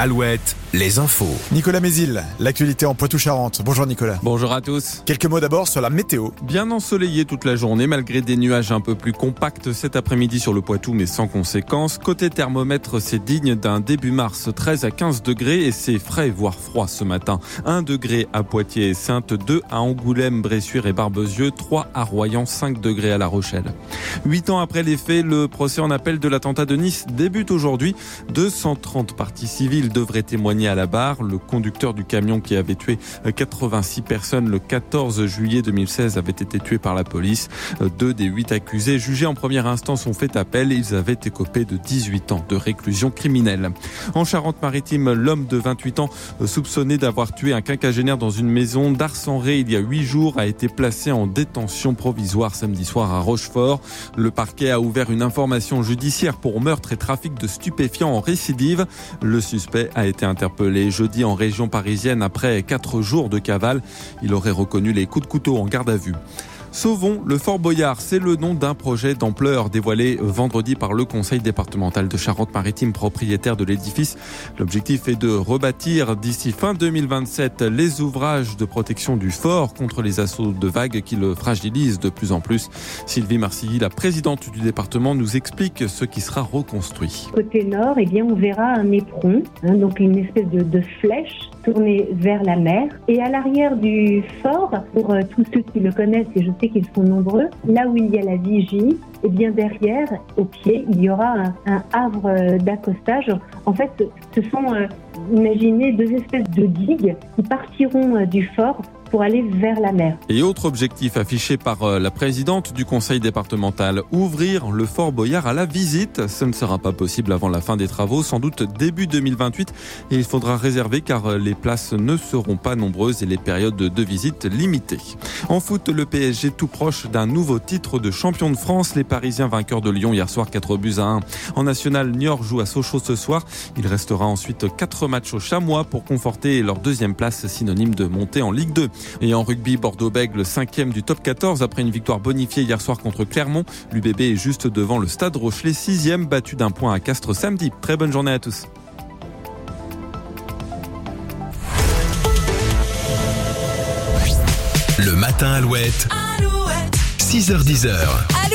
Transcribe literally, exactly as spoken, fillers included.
Alouette, les infos. Nicolas Mézil, l'actualité en Poitou-Charentes. Bonjour Nicolas. Bonjour à tous. Quelques mots d'abord sur la météo. Bien ensoleillé toute la journée, malgré des nuages un peu plus compacts cet après-midi sur le Poitou, mais sans conséquence. Côté thermomètre, c'est digne d'un début mars, treize à quinze degrés, et c'est frais, voire froid ce matin. un degré à Poitiers et Saintes, deux à Angoulême, Bressuire et Barbezieux, trois à Royan, cinq degrés à La Rochelle. Huit ans après les faits, le procès en appel de l'attentat de Nice débute aujourd'hui. deux cent trente parties civiles devraient témoigner à la barre. Le conducteur du camion qui avait tué quatre-vingt-six personnes le quatorze juillet deux mille seize avait été tué par la police. Deux des huit accusés jugés en première instance ont fait appel. Ils avaient écopé de dix-huit ans de réclusion criminelle. En Charente-Maritime, l'homme de vingt-huit ans soupçonné d'avoir tué un quinquagénaire dans une maison d'Arcenré il y a huit jours a été placé en détention provisoire samedi soir à Rochefort. Le parquet a ouvert une information judiciaire pour meurtre et trafic de stupéfiants en récidive. Le suspect a été interpellé jeudi en région parisienne après quatre jours de cavale. Il aurait reconnu les coups de couteau en garde à vue. Sauvons le Fort Boyard, c'est le nom d'un projet d'ampleur dévoilé vendredi par le conseil départemental de Charente-Maritime, propriétaire de l'édifice. L'objectif est de rebâtir d'ici fin deux mille vingt-sept les ouvrages de protection du fort contre les assauts de vagues qui le fragilisent de plus en plus. Sylvie Marcilly, la présidente du département, nous explique ce qui sera reconstruit. Côté nord, eh bien, on verra un éperon, hein, donc une espèce de, de flèche tournée vers la mer. Et à l'arrière du fort, pour euh, tous ceux qui le connaissent, et je sais qu'ils sont nombreux, là où il y a la vigie, et bien derrière, au pied, il y aura un, un havre d'accostage. En fait, ce sont, euh, imaginez, deux espèces de digues qui partiront euh, du fort pour aller vers la mer. Et autre objectif affiché par la présidente du conseil départemental, ouvrir le Fort Boyard à la visite. Ce ne sera pas possible avant la fin des travaux, sans doute début deux mille vingt-huit. Et il faudra réserver car les places ne seront pas nombreuses et les périodes de visite limitées. En foot, le P S G tout proche d'un nouveau titre de champion de France. Les Parisiens vainqueurs de Lyon hier soir, quatre buts à un. En national, Niort joue à Sochaux ce soir. Il restera ensuite quatre matchs au Chamois pour conforter leur deuxième place, synonyme de montée en Ligue deux. Et en rugby, Bordeaux-Bègles, cinquième du top quatorze après une victoire bonifiée hier soir contre Clermont. L'U B B est juste devant le Stade Rochelet, sixième, battu d'un point à Castres samedi. Très bonne journée à tous. Le matin Alouette, Alouette. six heures dix.